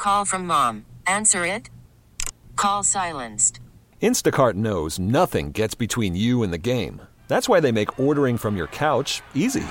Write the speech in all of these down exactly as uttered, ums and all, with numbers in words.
Call from mom. Answer it. Call silenced. Instacart knows nothing gets between you and the game. That's why they make ordering from your couch easy.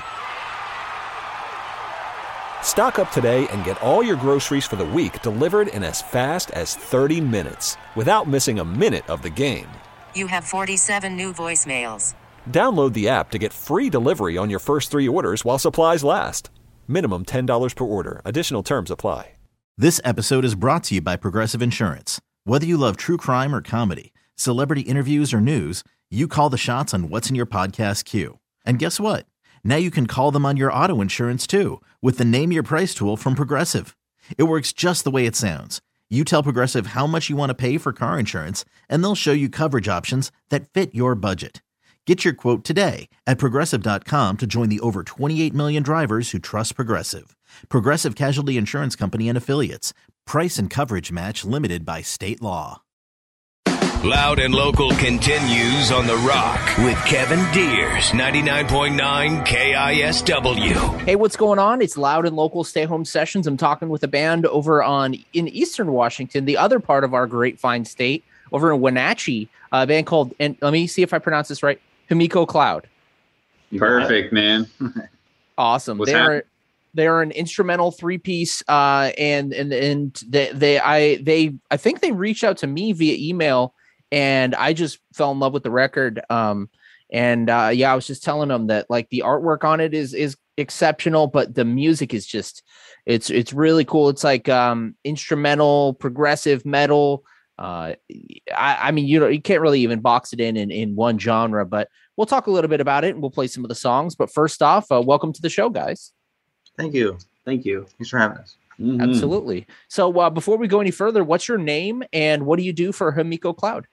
Stock up today and get all your groceries for the week delivered in as fast as thirty minutes without missing a minute of the game. You have forty-seven new voicemails. Download the app to get free delivery on your first three orders while supplies last. Minimum ten dollars per order. Additional terms apply. This episode is brought to you by Progressive Insurance. Whether you love true crime or comedy, celebrity interviews or news, you call the shots on what's in your podcast queue. And guess what? Now you can call them on your auto insurance too with the Name Your Price tool from Progressive. It works just the way it sounds. You tell Progressive how much you want to pay for car insurance, and they'll show you coverage options that fit your budget. Get your quote today at Progressive dot com to join the over twenty-eight million drivers who trust Progressive. Progressive Casualty Insurance Company and Affiliates. Price and coverage match limited by state law. Loud and Local continues on The Rock with Kevin Deers, ninety-nine point nine K I S W. Hey, what's going on? It's Loud and Local Stay Home Sessions. I'm talking with a band over on in Eastern Washington, the other part of our great fine state, over in Wenatchee, a band called, and let me see if I pronounce this right, Himiko Cloud. Perfect, man. Awesome. What's they are happening? they are an instrumental three piece, uh, and and and they they I they I think they reached out to me via email, and I just fell in love with the record. Um, and uh, yeah, I was just telling them that like the artwork on it is is exceptional, but the music is just it's it's really cool. It's like um, instrumental, progressive metal. Uh, I, I mean, you know, you can't really even box it in, in in one genre, but we'll talk a little bit about it and we'll play some of the songs. But first off, uh, welcome to the show, guys. Thank you. Thank you. Thanks for having us. Mm-hmm. Absolutely. So uh, before we go any further, what's your name and what do you do for Himiko Cloud?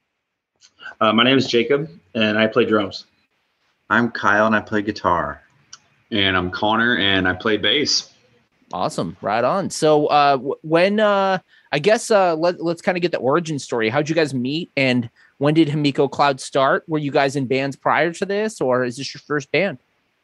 Uh, my name is Jacob and I play drums. I'm Kyle and I play guitar. And I'm Connor and I play bass. Awesome. Right on. So uh, w- when uh, I guess uh, let, let's kind of get the origin story. How'd you guys meet and when did Himiko Cloud start? Were you guys in bands prior to this or is this your first band?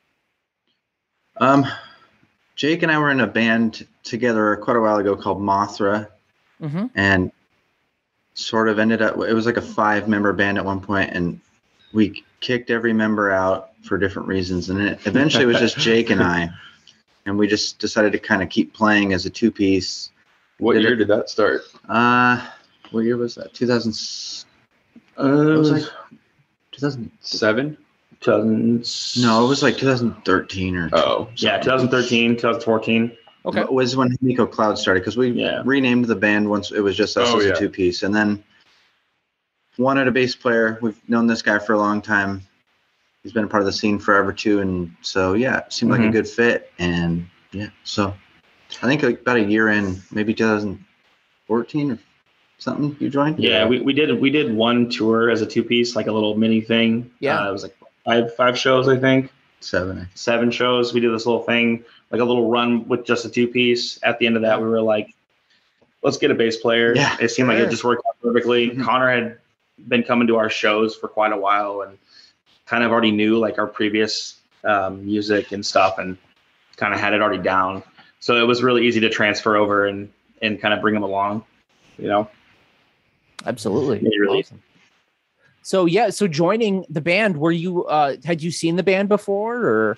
Um, Jake and I were in a band together quite a while ago called Mothra, Mm-hmm. and sort of ended up, it was like a five member band at one point, and we kicked every member out for different reasons. And it eventually it was just Jake and I, and we just decided to kind of keep playing as a two piece. What Did year it- did that start? Uh, what year was that? two thousand. Uh, It was like two thousand. Seven? two thousand No, it was like two thousand thirteen or Oh. yeah, twenty thirteen, twenty fourteen. Okay. was when Himiko Cloud started, because we Yeah. renamed the band once it was just us Oh, as yeah. a two piece, and then wanted a bass player. We've known this guy for a long time. He's been a part of the scene forever too, and so yeah, it seemed like a Mhm. good fit. And yeah, so I think like about a year in, maybe two thousand fourteen or something, you joined. Yeah, we, we did we did one tour as a two piece, like a little mini thing. Yeah. Uh, it was like five five shows, I think. seven. I think. Seven shows. We did this little thing, like a little run with just a two piece. At the end of that, we were like, let's get a bass player. Yeah. It seemed like Sure. it just worked out perfectly. Mhm. Connor had been coming to our shows for quite a while and kind of already knew like our previous um, music and stuff and kind of had it already down. So it was really easy to transfer over and, and kind of bring them along, you know? Absolutely. Yeah, really. Awesome. So yeah, so joining the band, were you uh had you seen the band before or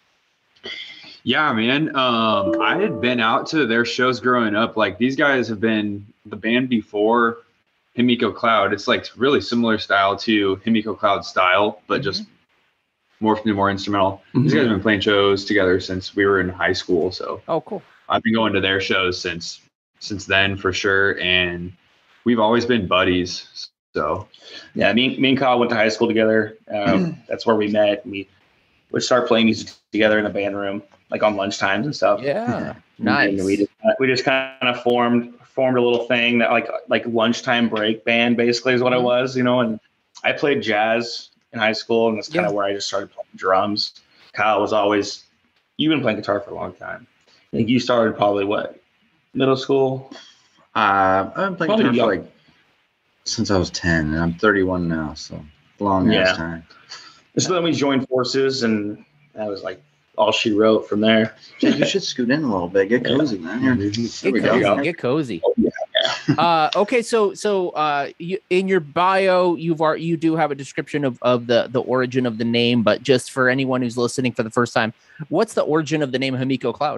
Yeah, man. Um, I had been out to their shows growing up. Like these guys have been the band before Himiko Cloud. It's like really similar style to Himiko Cloud style, but just morphed into more instrumental. These guys have been playing shows together since we were in high school. So oh cool. I've been going to their shows since since then for sure. And we've always been buddies. So Yeah, me, me and Kyle went to high school together. Um, that's where we met. We would start playing music together in the band room, like on lunch times and stuff. Yeah. And Nice. we just we just kind of formed formed a little thing that like like lunchtime break band basically is what it was, you know. And I played jazz in high school, and that's kind of Yeah. where I just started playing drums. Kyle was always you've been playing guitar for a long time. I think you started probably what middle school. Uh, I've been playing Probably guitar for young. like since I was ten, and I'm thirty-one now, so long ass Yeah. time. So then we joined forces, and that was like all she wrote from there. Jake, you should scoot in a little bit. Get cozy, man. Here, there Get we cozy. go. Get cozy. uh, okay, so so uh, you, in your bio, you've ar- you do have a description of, of the the origin of the name, but just for anyone who's listening for the first time, what's the origin of the name Himiko Cloud?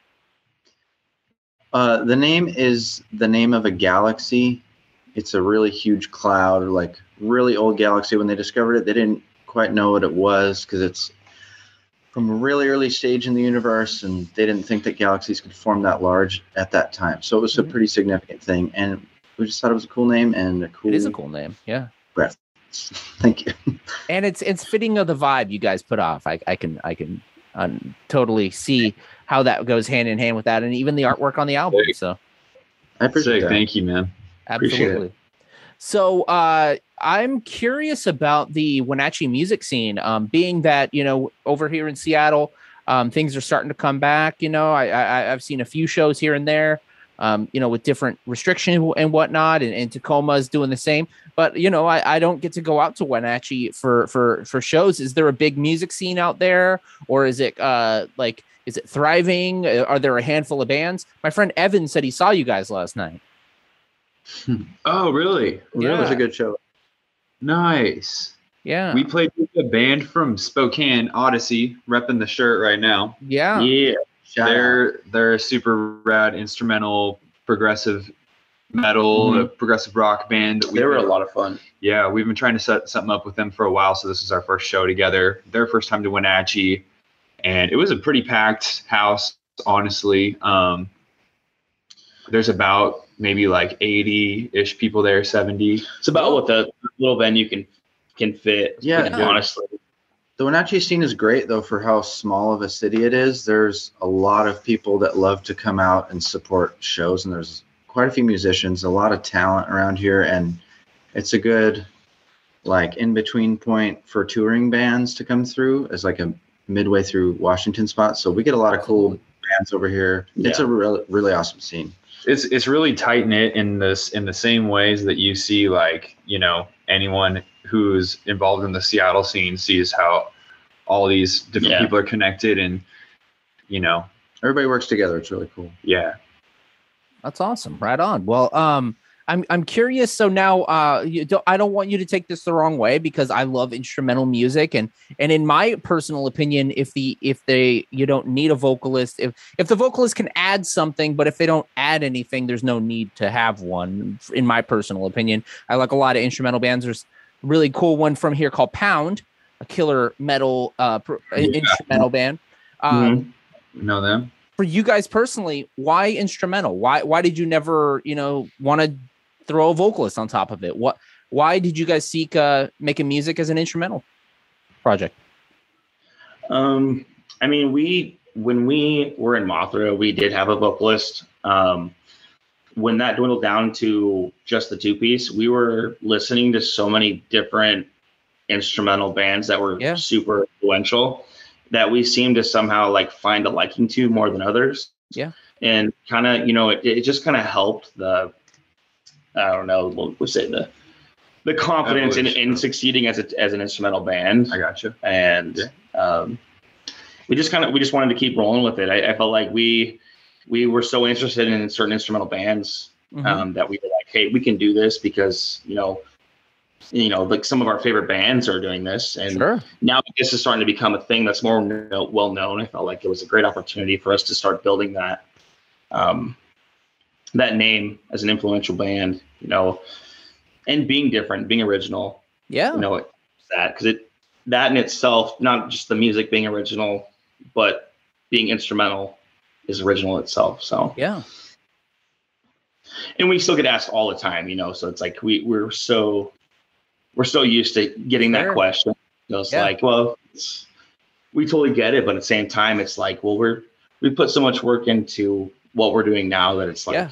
Uh, the name is the name of a galaxy. It's a really huge cloud, like really old galaxy. When they discovered it, they didn't quite know what it was because it's from a really early stage in the universe, and they didn't think that galaxies could form that large at that time. So it was a pretty significant thing, and we just thought it was a cool name and a cool. It is a cool name, yeah. Breath. Thank you. And it's it's fitting of the vibe you guys put off. I I can I can um, totally see how that goes hand in hand with that, and even the artwork on the album. So I appreciate Sick. that. Thank you, man. absolutely. So uh, I'm curious about the Wenatchee music scene, um, being that, you know, over here in Seattle, um, things are starting to come back. You know, I, I, I've seen a few shows here and there, um, you know, with different restrictions and whatnot, and, and Tacoma is doing the same. But, you know, I, I don't get to go out to Wenatchee for, for, for shows. Is there a big music scene out there, or is it uh, like, is it thriving? Are there a handful of bands? My friend Evan said he saw you guys last night. Oh, really? It was a good show. Nice. Yeah. We played with a band from Spokane, Odyssey, repping the shirt right now. yeah. Yeah. Shout out. They're they're a super rad instrumental progressive metal, Mhm. a progressive rock band. that They were a been- lot of fun. Yeah, we've been trying to set something up with them for a while, so this is our first show together. Their first time to Wenatchee, and it was a pretty packed house, honestly. Um, there's about maybe like eighty-ish people there, seventy. It's about what the little venue can can fit. Yeah, you know, dude. honestly. The Wenatchee scene is great, though, for how small of a city it is. There's a lot of people that love to come out and support shows, and there's quite a few musicians, a lot of talent around here, and it's a good, like, in-between point for touring bands to come through as, like, a midway through Washington spot. So we get a lot of cool bands over here. It's Yeah. a really, really awesome scene. It's it's really tight knit in this in the same ways that you see, like, you know, anyone who's involved in the Seattle scene sees how all these different Yeah. people are connected, and you know, Everybody works together. It's really cool. yeah. That's awesome. Right on. Well, um, I'm I'm curious. So now, uh, you don't, I don't want you to take this the wrong way, because I love instrumental music, and and in my personal opinion, if the if they you don't need a vocalist, if if the vocalist can add something, but if they don't add anything, there's no need to have one. In my personal opinion, I like a lot of instrumental bands. There's a really cool one from here called Pound, a killer metal uh pr- Yeah. instrumental band. Um, You know them? For you guys personally, why instrumental? Why why did you never, you know, want to throw a vocalist on top of it? What why did you guys seek uh making music as an instrumental project? Um, I mean, we when we were in Mothra, we did have a vocalist. Um, when that dwindled down to just the two piece, we were listening to so many different instrumental bands that were Yeah. super influential that we seemed to somehow like find a liking to more than others. Yeah. And kind of, you know, it, it just kind of helped the, I don't know, we'll, we'll say the, the confidence in, Evolution. in succeeding as a, as an instrumental band. I gotcha. And um, we just kind of we just wanted to keep rolling with it. I, I felt like we we were so interested in certain instrumental bands Mhm. um, that we were like, hey, we can do this because you know, you know, like some of our favorite bands are doing this, and Sure. now that this is starting to become a thing that's more kno- well known. I felt like it was a great opportunity for us to start building that um, that name as an influential band, you know, and being different, being original. Yeah. You know, it, that because it that in itself, not just the music being original, but being instrumental is original itself. So Yeah. and we still get asked all the time, you know, so it's like we we're so we're so used to getting Sure. that question. You know, it's Yeah. like, well, it's, we totally get it, but at the same time, it's like, well, we're we put so much work into what we're doing now that it's like, Yeah.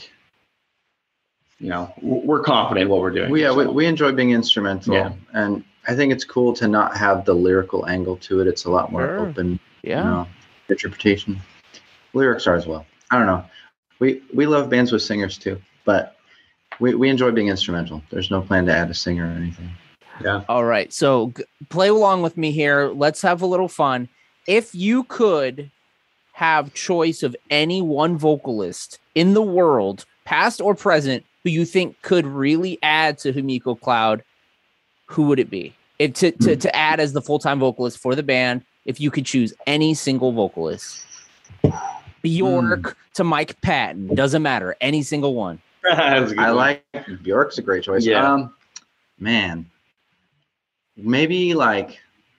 you know, w- we're confident in what we're doing. We, yeah, we, so. we enjoy being instrumental, Yeah. and I think it's cool to not have the lyrical angle to it. It's a lot more Sure. open, Yeah. you know, interpretation. Lyrics are as well. I don't know. We we love bands with singers too, but we, we enjoy being instrumental. There's no plan to add a singer or anything. Yeah. All right. So g- play along with me here. Let's have a little fun. if you could have choice of any one vocalist in the world, past or present, who you think could really add to Himiko Cloud, who would it be? If to, to, to add as the full-time vocalist for the band, if you could choose any single vocalist. Bjork mm. to Mike Patton, doesn't matter, any single one. I one. like Bjork's a great choice. Yeah. Um, man, maybe like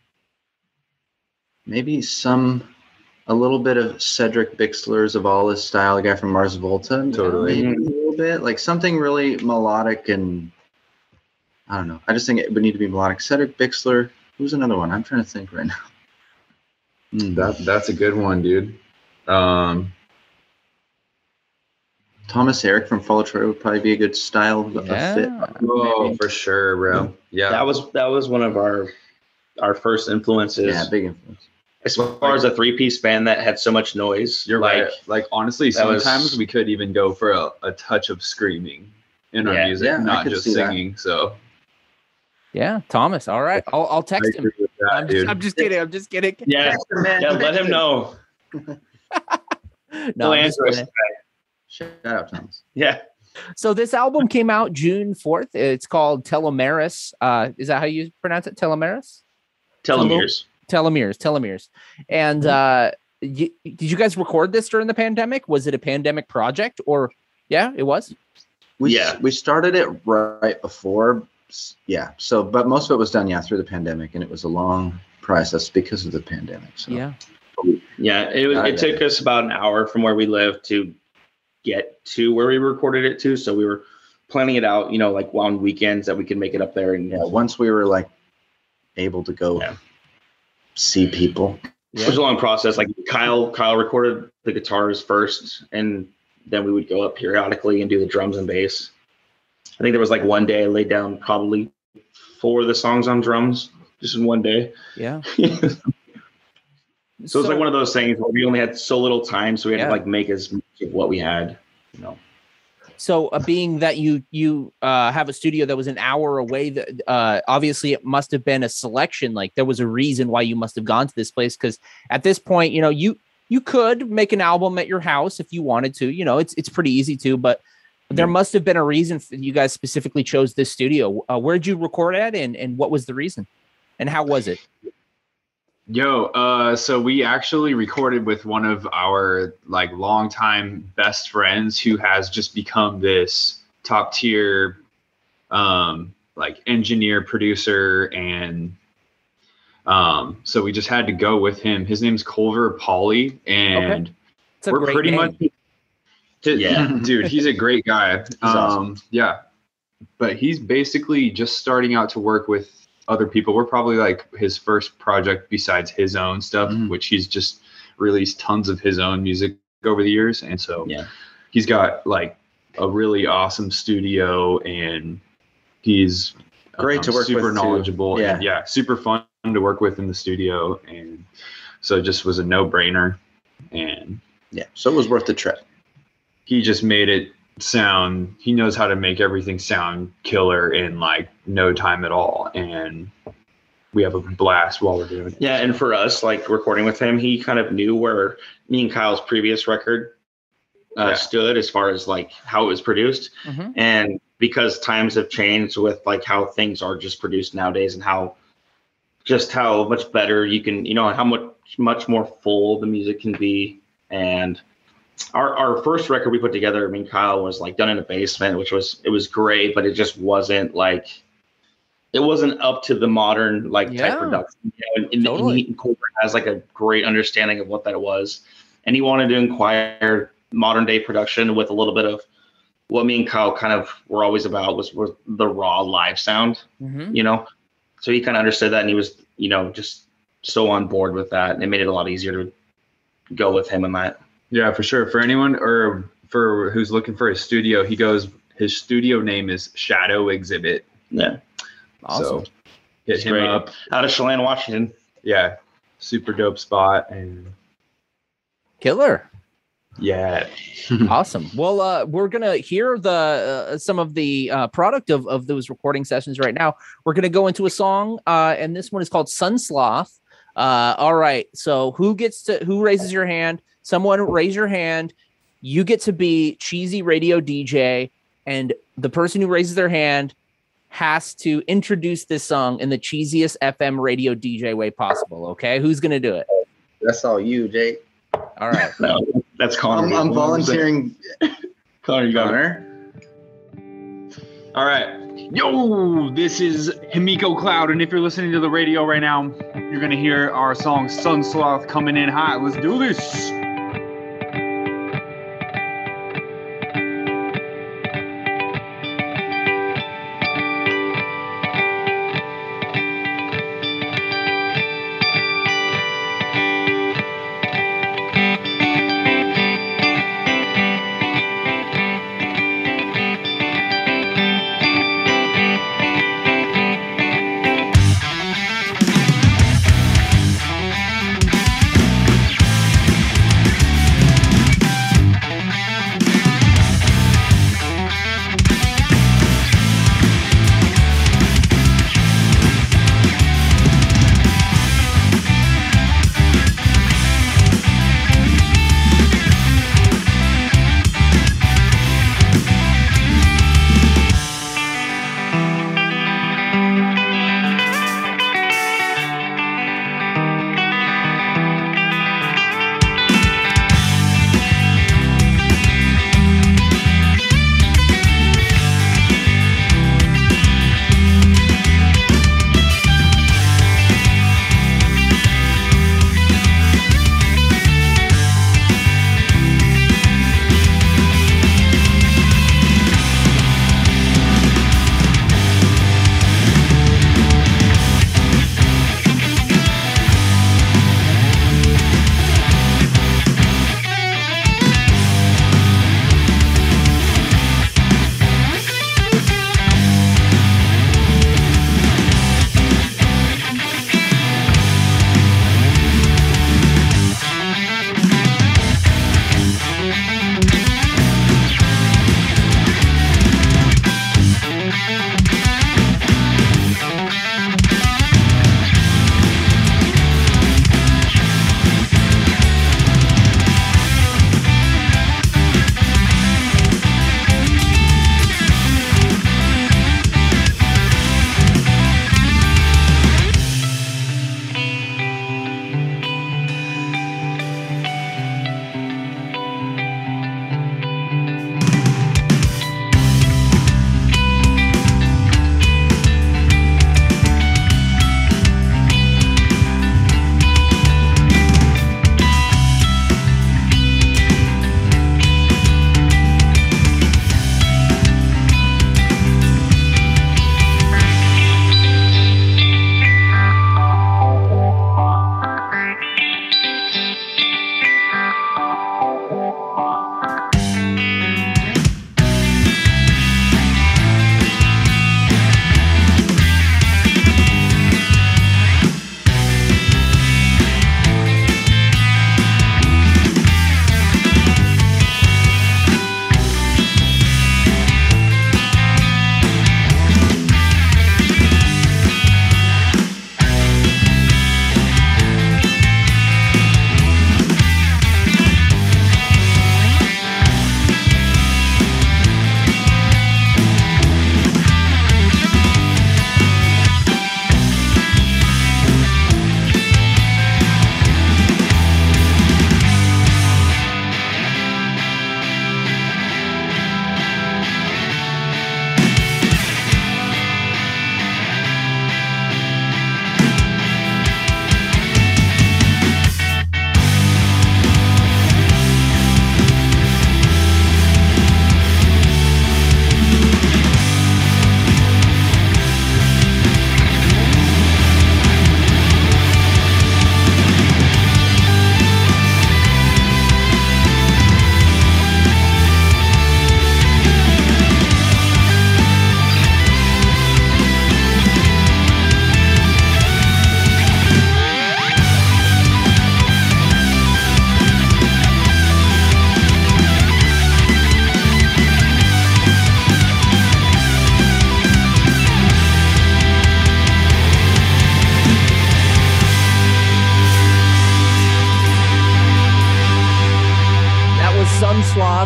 maybe some a little bit of Cedric Bixler's of all his style, a guy from Mars Volta. Totally. Maybe a little bit like something really melodic and I don't know. I just think it would need to be melodic. Cedric Bixler. Who's another one? I'm trying to think right now. Mm, that that's a good one, dude. Um, Thomas Eric from Fall of Troy would probably be a good style of Yeah. fit. oh, Maybe. for sure, bro. Yeah. That was that was one of our our first influences. Yeah, big influence. As far as a three piece band that had so much noise, You're like right. Like honestly, that was- sometimes we could even go for a, a touch of screaming in our Yeah. music, Yeah, I not could just see that. singing. So Yeah, Thomas. All right. I'll, I'll I text him. agree with that, I'm dude. just, I'm just kidding. I'm just kidding. yeah, yeah, let him know. No, He'll I'm just answer us. kidding. Shout out, Thomas. Yeah, So this album came out June fourth. It's called Telomeres. Uh, is that how you pronounce it? Telomeres? telomeres. Telomeres. Telomeres. And uh, y- did you guys record this during the pandemic? Was it a pandemic project or? Yeah, it was. We Yeah. we started it right before. Yeah. So, but most of it was done, yeah, through the pandemic, and it was a long process because of the pandemic. So. Yeah. Yeah, it was. Got It it. took us about an hour from where we lived to get to where we recorded it to. So we were planning it out, you know, like on weekends that we could make it up there. And Yeah. Once we were like able to go Yeah. see people. it was a long process. Like Kyle, Kyle recorded the guitars first, and then we would go up periodically and do the drums and bass. I think there was like one day I laid down probably four of the songs on drums just in one day. Yeah. So it's like one of those things where we only had so little time, so we had Yeah. to like make as much of what we had, you know. So, uh, being that you you uh, have a studio that was an hour away, that uh, obviously it must have been a selection. Like there was a reason why you must have gone to this place, because at this point, you know, you you could make an album at your house if you wanted to. You know, it's it's pretty easy to, but there must have been a reason for you guys specifically chose this studio. Uh, where'd you record at, and and what was the reason, and how was it? Yo, uh, so we actually recorded with one of our like longtime best friends who has just become this top tier, um, like engineer, producer, and um, so we just had to go with him. His name's Culver Pauly, and It's a we're great pretty name. much, Yeah. dude, he's a great guy. Um, awesome. yeah, but he's basically just starting out to work with other people. We're probably like his first project besides his own stuff, Mhm. which he's just released tons of his own music over the years. And so Yeah. he's got like a really awesome studio, and he's Great to work super with, too. knowledgeable. Yeah. And yeah, super fun to work with in the studio. And so it just was a no brainer. And Yeah. So it was worth the trip. he just made it sound, he knows how to make everything sound killer in like no time at all, and we have a blast while we're doing it. Yeah, and for us, like recording with him, he kind of knew where me and Kyle's previous record uh, Yeah. stood as far as like how it was produced. Mhm. And because times have changed with like how things are just produced nowadays, and how just how much better you can, you know, how much much more full the music can be. And our our first record we put together, I mean, Kyle was like done in a basement, which was it was great, but it just wasn't like it wasn't up to the modern like Yeah. type production. You know, and, and, Totally. he, and Colbert has like a great understanding of what that was, and he wanted to inquire modern day production with a little bit of what me and Kyle kind of were always about was, was the raw live sound, Mhm. you know. So he kind of understood that, and he was, you know, just so on board with that, and it made it a lot easier to go with him in that. Yeah, for sure. For anyone or for who's looking for a studio, he goes, his studio name is Shadow Exhibit. Yeah, Awesome. So hit It's him great. up. out of Chelan, Washington. Yeah, super dope spot. And Killer. yeah, Awesome. Well, uh, we're gonna hear the uh, some of the uh, product of of those recording sessions right now. We're gonna go into a song, uh, and this one is called Sun Sloth. Uh, all right. So who gets to who raises your hand? Someone raise your hand. You get to be cheesy radio D J, and the person who raises their hand has to introduce this song in the cheesiest F M radio D J way possible. Okay, who's gonna do it? That's all you, Jake. All right. No, that's Connor. I'm, I'm volunteering. Connor, you got it. Connor. All right. Yo, this is Himiko Cloud, and if you're listening to the radio right now, you're gonna hear our song Sun Sloth coming in hot. Let's do this.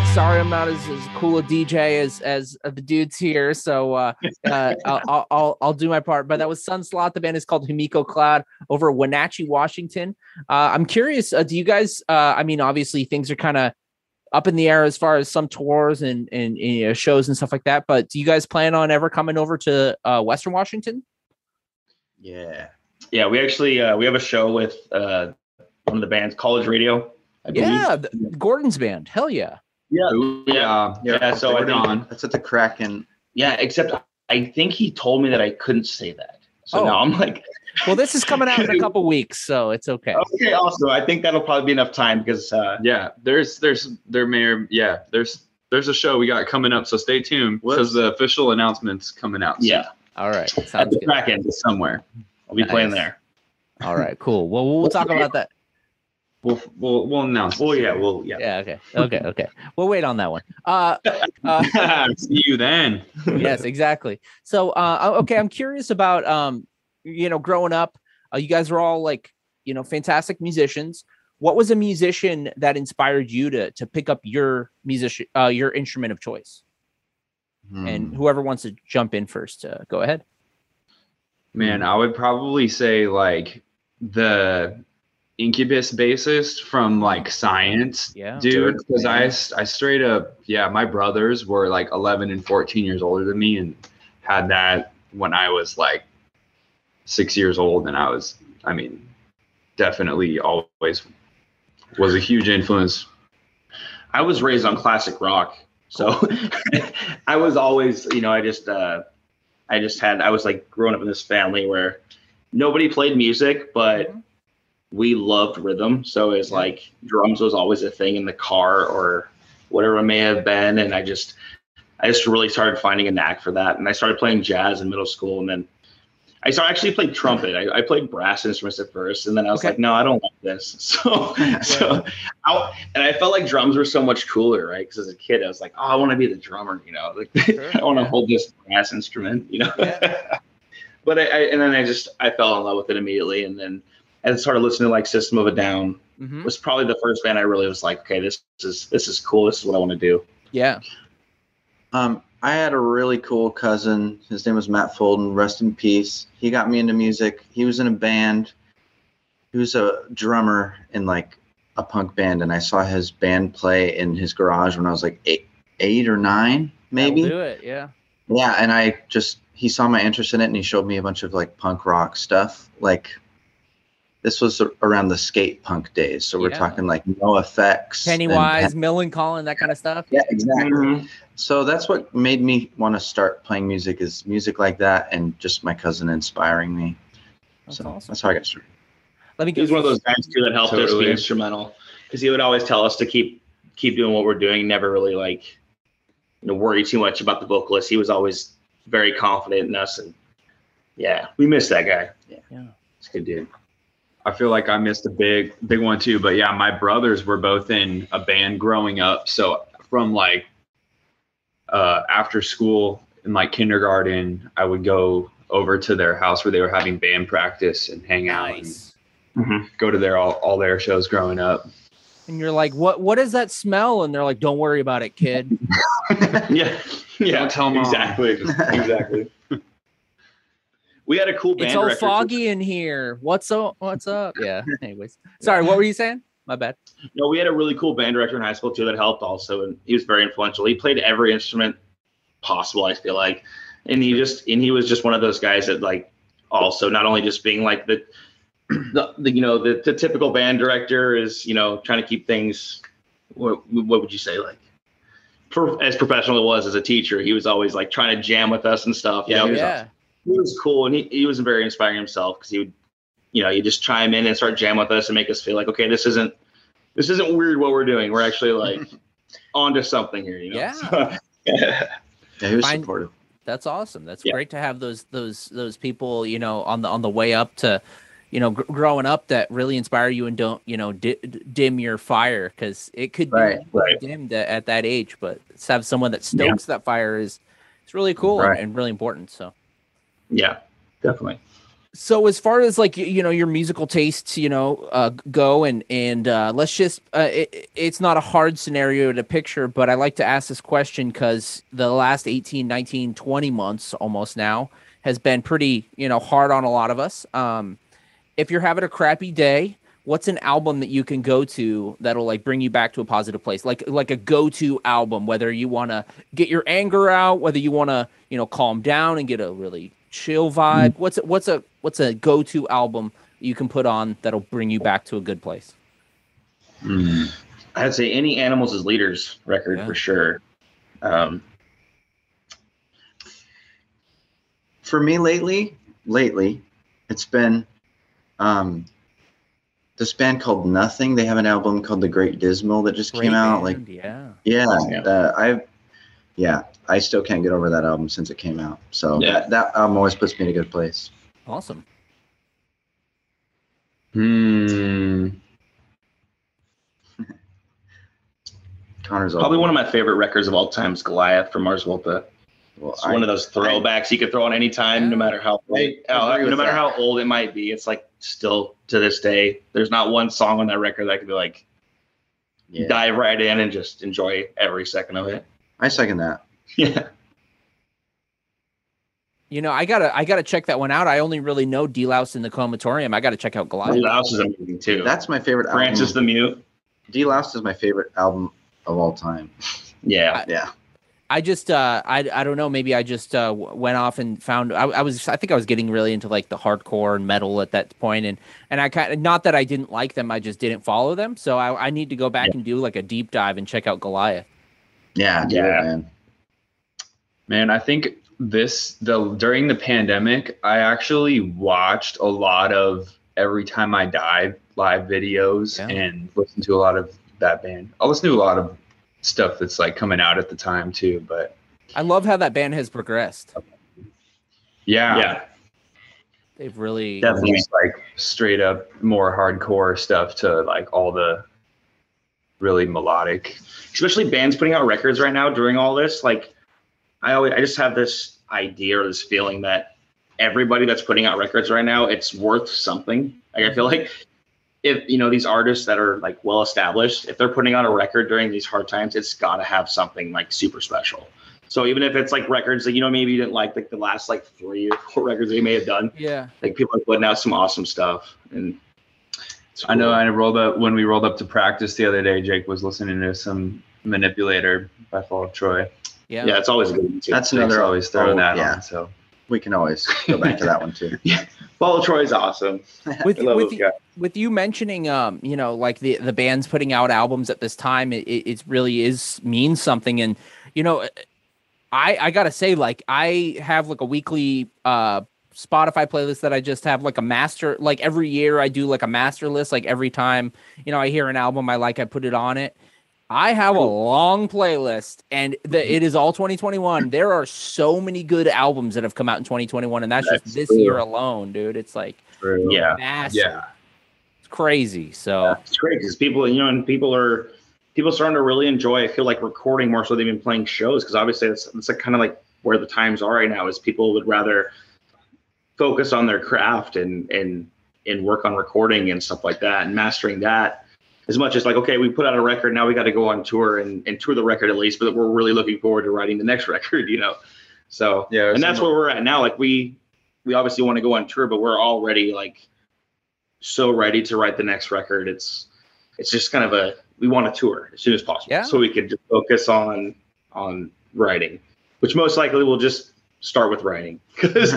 sorry I'm not as, as cool a D J as as the dudes here, so uh, uh, I'll, I'll I'll do my part. But that was Sunslot. The band is called Himiko Cloud over Wenatchee, Washington. Uh, I'm curious. Uh, do you guys? Uh, I mean, obviously things are kind of up in the air as far as some tours and and, and you know, shows and stuff like that. But do you guys plan on ever coming over to uh, Western Washington? Yeah. Yeah, we actually uh, we have a show with uh, one of the bands, College Radio. I believe. Yeah, the, Gordon's band. Hell yeah. Yeah, Yeah. yeah. yeah so I think, on. That's at the Kraken. yeah, except I think he told me that I couldn't say that. So Oh. now I'm like, Well, this is coming out in a couple weeks, so it's okay. okay, awesome. I think that'll probably be enough time because uh, Yeah, there's there's there may or- yeah there's there's a show we got coming up, so stay tuned because the official announcement's coming out. soon. yeah, All right. at Sounds the good. Kraken somewhere. I'll be playing Nice. there. All right, cool. Well, we'll talk about that. we'll we'll we'll announce. Well, it. yeah, well, yeah. Yeah, okay. Okay, okay. We'll wait on that one. Uh, uh See you then. yes, exactly. So, uh, okay, I'm curious about, um, you know, growing up, uh, you guys were all like, you know, fantastic musicians. What was a musician that inspired you to to pick up your musician, uh, your instrument of choice? Hmm. And whoever wants to jump in first, uh, go ahead. Man, I would probably say like the Incubus bassist from like Science, Yeah. dude. Because I I straight up, yeah, my brothers were like eleven and fourteen years older than me, and had that when I was like six years old, and I was, I mean, definitely always was a huge influence. I was raised on classic rock, so I was always, you know, I just, uh, I just had, I was like growing up in this family where nobody played music, but we loved rhythm. So it's like drums was always a thing in the car or whatever it may have been, and I just, I just really started finding a knack for that, and I started playing jazz in middle school, and then I started actually played trumpet. I, I played brass instruments at first, and then I was Okay. like, no, I don't like this. So, so, I, and I felt like drums were so much cooler, right? Because as a kid, I was like, oh, I want to be the drummer, you know, like Sure, I want to yeah. hold this brass instrument, you know. Yeah. But I, I, and then I just, I fell in love with it immediately, and then I started listening to like System of a Down. Mhm. Was probably the first band I really was like, okay, this is this is cool. This is what I want to do. Yeah. Um, I had a really cool cousin. His name was Matt Folden. Rest in peace. He got me into music. He was in a band. He was a drummer in like a punk band, and I saw his band play in his garage when I was like eight, eight or nine, maybe. That'll do it. Yeah. Yeah, and I just he saw my interest in it, and he showed me a bunch of like punk rock stuff. Like this was around the skate punk days, so we're Yeah. talking like No Effects, and- Pennywise, Millencolin, that kind of stuff. Yeah, exactly. Mhm. So that's what made me want to start playing music is music like that, and just my cousin inspiring me. That's so awesome. that's how I got started. Let me He was get one of those guys too that helped us Totally. be instrumental, because he would always tell us to keep keep doing what we're doing. Never really like, you know, worry too much about the vocalist. He was always very confident in us, and yeah, we miss that guy. Yeah, Yeah. it's a good dude. I feel like I missed a big, big one too. But yeah, my brothers were both in a band growing up. So from like uh, after school in like kindergarten, I would go over to their house where they were having band practice and hang out Nice. and go to their all, all their shows growing up. And you're like, what? What is that smell? And they're like, don't worry about it, kid. Yeah, yeah, Don't tell Mom. exactly, exactly. We had a cool band It's all director. foggy in here. What's up? What's up? Yeah. Anyways, sorry. What were you saying? My bad. No, we had a really cool band director in high school too that helped also, and he was very influential. He played every instrument possible, I feel like, and he just and he was just one of those guys that like also not only just being like the the, the you know the, the typical band director is you know trying to keep things what what would you say like for as professional as it was as a teacher, he was always like trying to jam with us and stuff. You know, he was, Yeah. he was cool, and he, he was very inspiring himself because he would, you know, you just chime in and start jam with us and make us feel like, okay, this isn't, this isn't weird what we're doing. We're actually like onto something here, you know? Yeah. So, yeah. Yeah, he was Fine. supportive. That's awesome. That's Yeah. great to have those those those people, you know, on the on the way up to, you know, gr- growing up that really inspire you and don't, you know, di- dim your fire because it could Right, be right. dimmed at, at that age. But to have someone that stokes that fire is it's really cool and, Right. and really important. So Yeah, definitely. So as far as like, you, you know, your musical tastes, you know, uh, go and, and uh, let's just, uh, it, it's not a hard scenario to picture, but I like to ask this question because the last eighteen, nineteen, twenty months almost now has been pretty, you know, hard on a lot of us. Um, if you're having a crappy day, what's an album that you can go to that'll like bring you back to a positive place? Like, like a go-to album, whether you want to get your anger out, whether you want to, you know, calm down and get a really chill vibe. What's a, what's a, what's a go-to album you can put on that'll bring you back to a good place? Mm. I'd say any Animals as Leaders record yeah. for sure. Um, for me lately, lately, it's been um, this band called Nothing. They have an album called The Great Dismal that just Great came out. band, Like, yeah, yeah, yeah. Uh, I've, yeah, I still can't get over that album since it came out. So Yeah. that, that album always puts me in a good place. awesome. Hmm. Connor's Probably album. one of my favorite records of all time is Goliath from Mars Volta. Well, It's I- one of those throwbacks you could throw on any time, Yeah. no matter how I uh, agree no with matter that. how old it might be. It's like still to this day, there's not one song on that record that I could be like yeah, dive right in and just enjoy every second of it. I second that. Yeah, You know, I gotta, I gotta check that one out. I only really know D-Louse in the Comatorium. I gotta check out Goliath. Louse is amazing too. That's my favorite album. Francis the Mute. D Louse is my favorite album of all time. Yeah, Yeah. I just, uh, I, I don't know. Maybe I just uh, w- went off and found. I, I was, I think I was getting really into like the hardcore and metal at that point, and and I kind of, not that I didn't like them, I just didn't follow them. So I, I need to go back Yeah. and do like a deep dive and check out Goliath. Yeah, do it, Yeah. man. Man, I think this the during the pandemic, I actually watched a lot of Every Time I Die live videos Yeah. and listened to a lot of that band. I listened to a lot of stuff that's like coming out at the time too, but I love how that band has progressed. yeah, yeah, They've really, definitely. just like straight up more hardcore stuff to like all the really melodic. Especially bands putting out records right now during all this. Like, I always, I just have this idea or this feeling that everybody that's putting out records right now, it's worth something. Like, I feel like if, you know, these artists that are like well established, if they're putting out a record during these hard times, it's got to have something like super special. So even if it's like records that, you know, maybe you didn't like like the last like three or four records they may have done, yeah. like people are putting out some awesome stuff. And it's I know cool. I rolled up when we rolled up to practice the other day. Jake was listening to some Manipulator by Fall of Troy. Yeah. Yeah, it's always a good one too. That's Jake's another always throwing oh, that yeah. on. So We can always go back to that one too. Fall of Troy is awesome. With I love with, those you, guys. with you mentioning, um, you know, like the the bands putting out albums at this time, it, it it really is means something. And you know, I I gotta say, like I have like a weekly uh Spotify playlist that I just have like a master. Like every year, I do like a master list. Like every time, you know, I hear an album I like, I put it on it. I have a long playlist, and the, it is all twenty twenty-one. There are so many good albums that have come out in twenty twenty-one, and that's, That's just this true. year alone, dude. It's like Yeah. massive. yeah, It's crazy. So It's great because people, you know, and people are people starting to really enjoy. I feel like recording more so they've been playing shows because obviously that's that's like kind of like where the times are right now. Is people would rather focus on their craft and and and work on recording and stuff like that and mastering that. As much as like, okay, we put out a record, now we got to go on tour and, and tour the record at least, but we're really looking forward to writing the next record, you know? So, Yeah, and that's some- where we're at now. Like we, we obviously want to go on tour, but we're already like so ready to write the next record. It's, it's just kind of a, we want to tour as soon as possible. Yeah. So we can just focus on, on writing, which most likely we'll just start with writing. 'Cause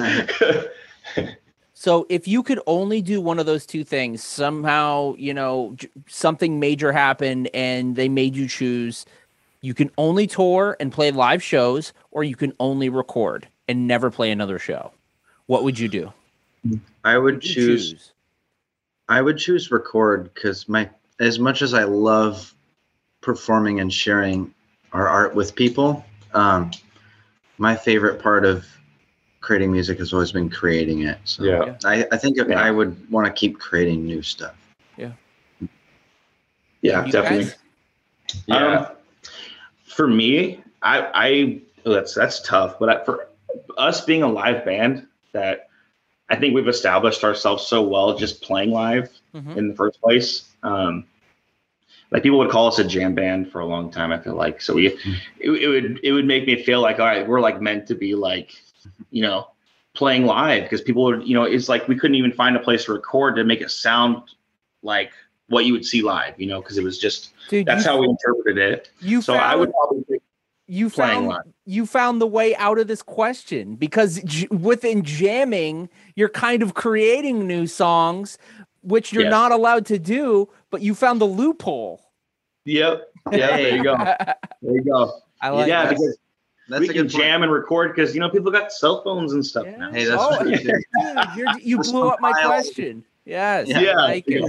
So if you could only do one of those two things, somehow, you know, j- something major happened and they made you choose, you can only tour and play live shows, or you can only record and never play another show. What would you do? I would What'd you choose, I would choose record because my as much as I love performing and sharing our art with people, um, my favorite part of creating music has always been creating it. So Yeah. I, I think Yeah. I would want to keep creating new stuff. yeah, You definitely. guys? yeah. Um, for me, I, I oh, that's that's tough. But I, for us being a live band, that I think we've established ourselves so well just playing live Mhm. in the first place. Um, like people would call us a jam band for a long time. I feel like so we it, it would it would make me feel like all right, we're like meant to be like you know playing live because people would you know it's like we couldn't even find a place to record to make it sound like what you would see live. You know because it was just Dude, that's you, how we interpreted it. you So found, I would probably think you playing found live. you found the way out of this question because j- within jamming, you're kind of creating new songs, which you're Yes. not allowed to do, but you found the loophole. Yep. Yeah. There you go. There you go. I like yeah, that. because That's we a can good point. jam and record because you know people got cell phones and stuff Yeah. now. Hey, that's Oh, true, too. dude, you're, you blew up my Compile. question. Yes, I Yeah. like it.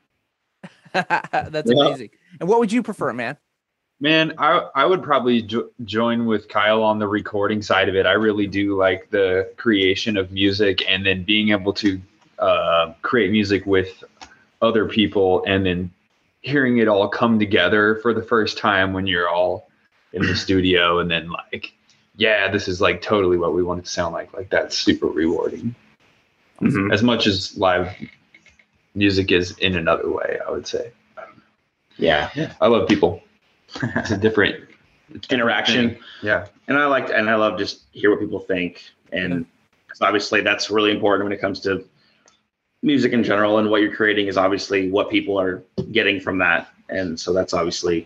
That's Yeah. amazing. And what would you prefer, man? Man, I I would probably jo- join with Kyle on the recording side of it. I really do like the creation of music and then being able to uh, create music with other people and then hearing it all come together for the first time when you're all in the studio and then like, yeah, this is like totally what we want it to sound like. Like that's super rewarding. Mhm. As much as live music is in another way, I would say. Yeah. I love people. It's a different Interaction. Yeah. And I like and I love just hear what people think. And 'cause obviously that's really important when it comes to music in general, and what you're creating is obviously what people are getting from that. And so that's obviously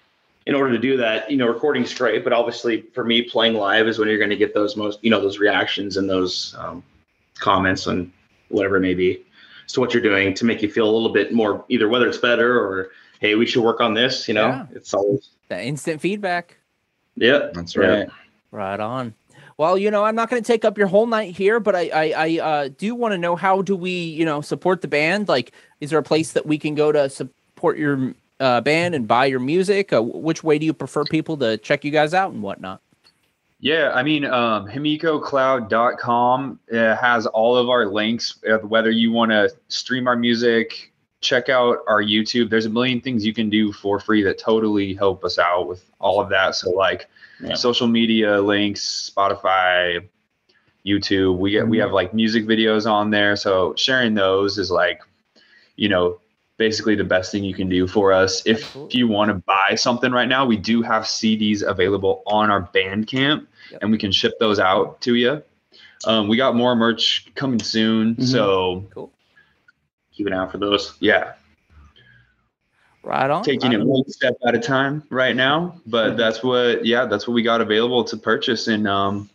in order to do that, you know, recording's great, but obviously for me playing live is when you're going to get those most, you know, those reactions and those um, comments and whatever it may be. So what you're doing to make you feel a little bit more either whether it's better or, hey, we should work on this, you know, Yeah. it's always, The instant feedback. yeah, That's right. Right on. Well, you know, I'm not going to take up your whole night here, but I, I, I uh, do want to know, how do we, you know, support the band? Like, is there a place that we can go to support your uh, band and buy your music? Uh, which way do you prefer people to check you guys out and whatnot? Yeah, I mean, um, himiko cloud dot com uh, has all of our links, uh, whether you want to stream our music, check out our YouTube. There's a million things you can do for free that totally help us out with all of that. So like Yeah. social media links, Spotify, YouTube, we get, we have like music videos on there. So sharing those is like, you know, basically the best thing you can do for us. If Absolutely. you want to buy something right now, we do have C Ds available on our Bandcamp. Yep. And we can ship those out to you. Um, we got more merch coming soon. Mhm. So Cool. keep an eye out for those. yeah, Right on. taking right it on. one step at a time right now. But that's what, yeah, that's what we got available to purchase. And um,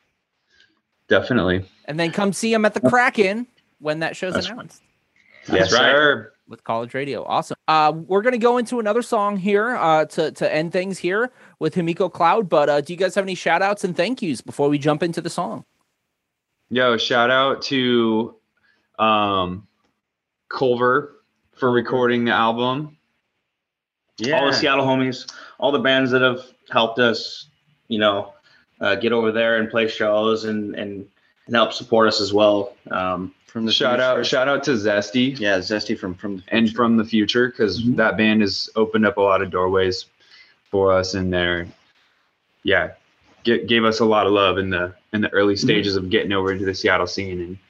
definitely. And then come see them at the Kraken when that show's That's announced. Yes, right. sir. With College Radio. Awesome. Uh, we're going to go into another song here uh, to, to end things here with Himiko Cloud. But uh, do you guys have any shout outs and thank yous before we jump into the song? Yo, shout out to um, Culver for recording the album. All the Seattle homies, all the bands that have helped us, you know, uh, get over there and play shows and, and, and help support us as well. Um, From the Shout out, future. shout out to Zesty. Yeah, Zesty from from the and future. from the future, because Mhm. that band has opened up a lot of doorways for us in there. Yeah, get, gave us a lot of love in the in the early stages of getting over into the Seattle scene. And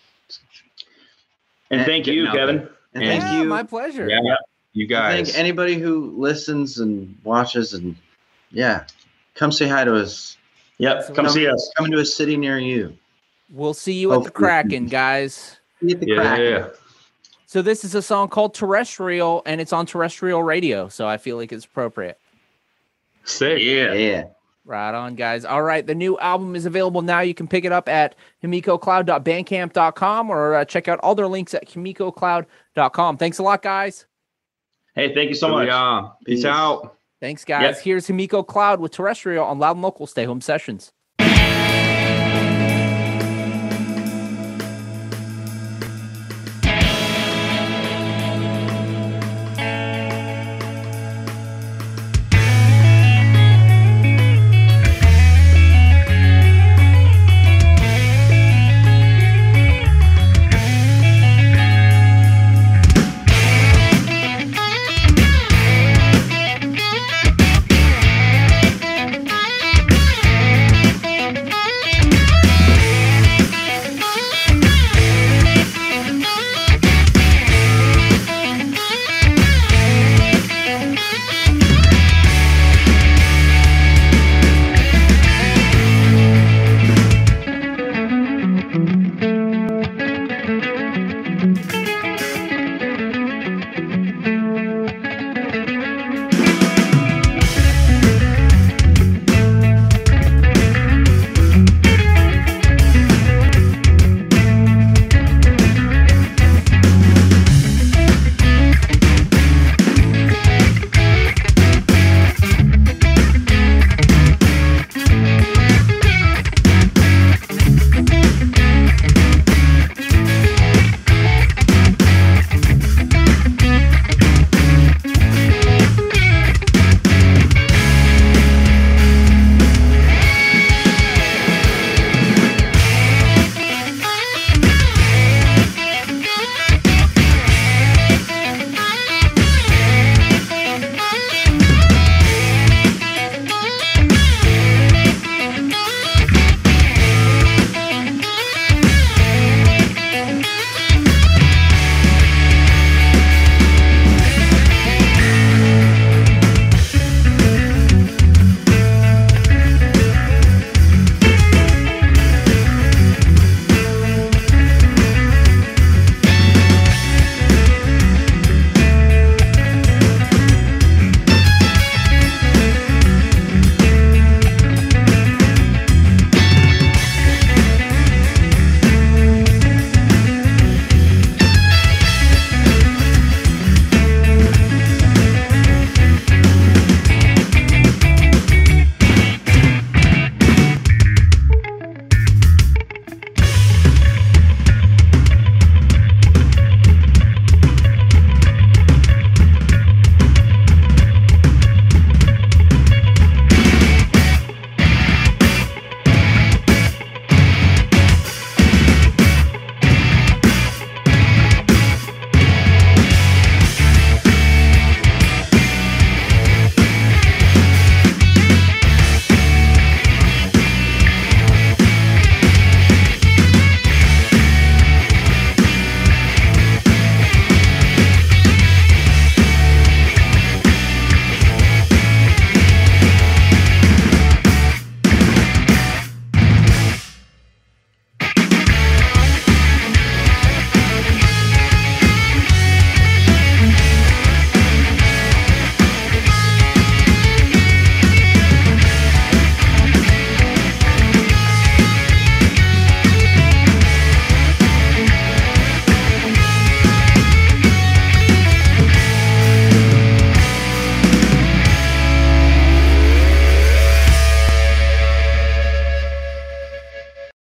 and And thank getting you, out Kevin. there. and and- thank Yeah, you. my pleasure. yeah, you I guys. think anybody who listens and watches and yeah, come say hi to us. Yep, come see us. Come to a city near you. We'll see you at the Hopefully. Kraken, guys. See you at the yeah, crack. yeah, yeah. So this is a song called Terrestrial, and it's on terrestrial radio. So I feel like it's appropriate. Sick. Yeah. Yeah. Right on, guys. All right, the new album is available now. You can pick it up at himiko cloud dot bandcamp dot com or uh, check out all their links at himiko cloud dot com. Thanks a lot, guys. Hey, thank you so much. Yeah. Peace, Peace. out. Thanks, guys. Yep. Here's Himiko Cloud with Terrestrial on Loud and Local Stay Home Sessions. Thank you.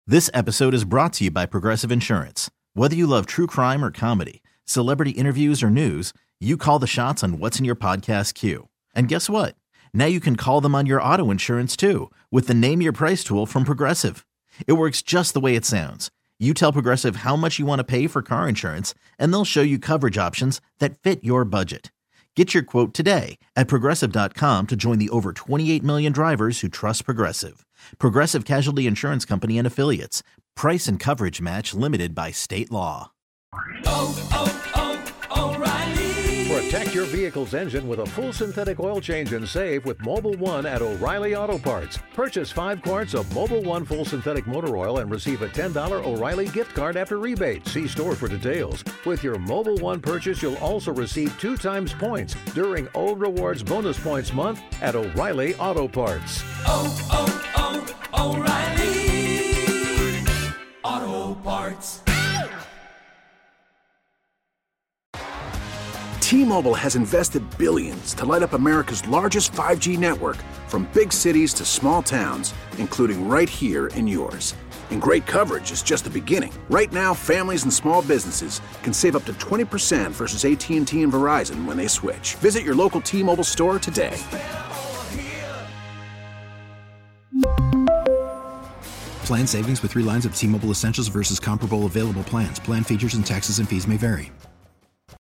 This episode is brought to you by Progressive Insurance. Whether you love true crime or comedy, celebrity interviews or news, you call the shots on what's in your podcast queue. And guess what? Now you can call them on your auto insurance too with the Name Your Price tool from Progressive. It works just the way it sounds. You tell Progressive how much you want to pay for car insurance, and they'll show you coverage options that fit your budget. Get your quote today at Progressive dot com to join the over twenty-eight million drivers who trust Progressive. Progressive Casualty Insurance Company and Affiliates. Price and coverage match limited by state law. Oh, oh, oh, O'Reilly. Protect your vehicle's engine with a full synthetic oil change and save with Mobil one at O'Reilly Auto Parts. Purchase five quarts of Mobil one full synthetic motor oil and receive a ten dollars O'Reilly gift card after rebate. See store for details. With your Mobil one purchase, you'll also receive two times points during O Rewards Bonus Points Month at O'Reilly Auto Parts. Oh, oh, oh, O'Reilly Auto Parts. T-Mobile has invested billions to light up America's largest five G network, from big cities to small towns, including right here in yours. And great coverage is just the beginning. Right now, families and small businesses can save up to twenty percent versus A T and T and Verizon when they switch. Visit your local T-Mobile store today. Plan savings with three lines of T-Mobile Essentials versus comparable available plans. Plan features and taxes and fees may vary.